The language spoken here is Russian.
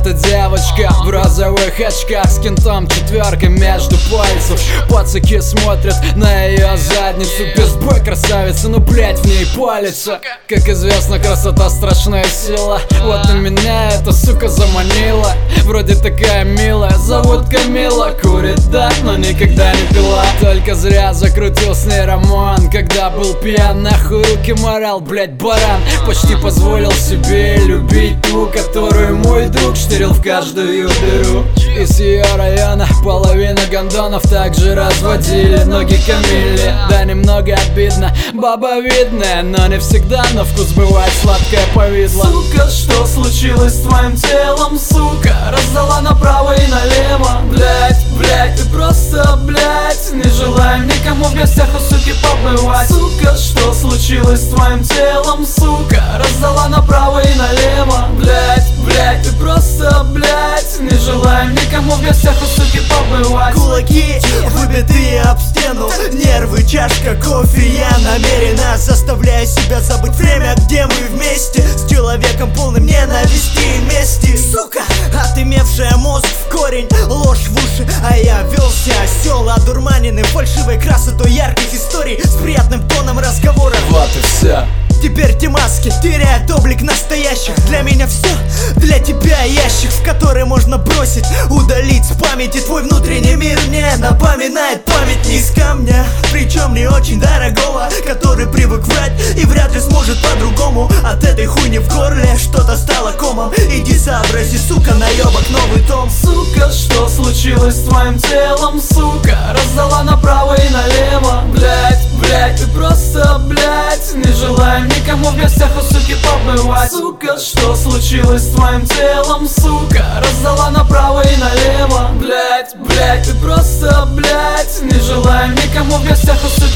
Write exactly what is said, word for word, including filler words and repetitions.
эта девочка в розовых очках с кентом четверкой между пальцев. Пацаки смотрят на ее задницу. Без бой красавица, ну блять в ней палится. Как известно, красота страшная сила. Вот и меня эта сука заманила. Вроде такая милая, зовут Камила. Курит, да, но никогда не пила. Только зря закрутил с ней роман, когда был пьян. Нахуй руки морал, блять, баран. Почти позволил себе любить ту, которую мой друг штырил в каждую дыру. Из ее района половина гондонов также разводили ноги Камилле. Да, немного обидно, баба видная, но не всегда на вкус бывает сладкое повидло. Сука, что случилось с твоим телом, сука? Раздала направо и налево. Блять, блять, ты просто, блять, не желаем никому в гостях у суки побывать. Сука, что случилось с твоим телом, сука? Раздала направо и налево. Блять, блять, ты просто, блять, не желаем никому в гостях у суки побывать. Кулаки, выбитые об стену, нервы, чашка кофе. Я намеренно заставляю себя забыть время, где мы вместе с человеком полным ненависти и мести. Сука, отымевшая мозг в корень, ложь в уши, а я велся осел, одурманенный фальшивой красотой ярких историй с приятным тоном разговора. Вот и все. Теперь те маски теряют облик настоящих. Для меня все, для тебя ящик, в который можно бросить, удалить с памяти. Твой внутренний мир мне напоминает памятник из камня, причем не очень дорогого, который привык врать и вряд ли сможет по-другому. От этой хуйни в горле что-то стало комом. Иди сообрази, сука, наебок новый том. Сука, что случилось с твоим телом, сука? Раздала направо и налево. Блять, блять, ты просто, блять, не желаем никому в гостях у суки побывать. Сука, что случилось с твоим телом, сука? Раздала направо и налево. Блять, блять, ты просто, блять, не желаем никому в гостях у суки